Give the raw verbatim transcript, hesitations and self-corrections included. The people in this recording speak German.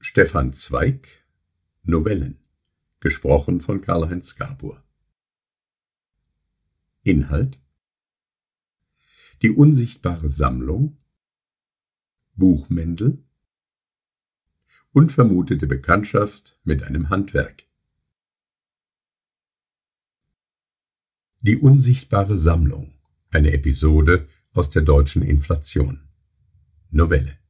Stefan Zweig, Novellen, gesprochen von Karl-Heinz Gabor. Inhalt: Die unsichtbare Sammlung, Buchmendel, unvermutete Bekanntschaft mit einem Handwerk. Die unsichtbare Sammlung, eine Episode aus der deutschen Inflation. Novelle.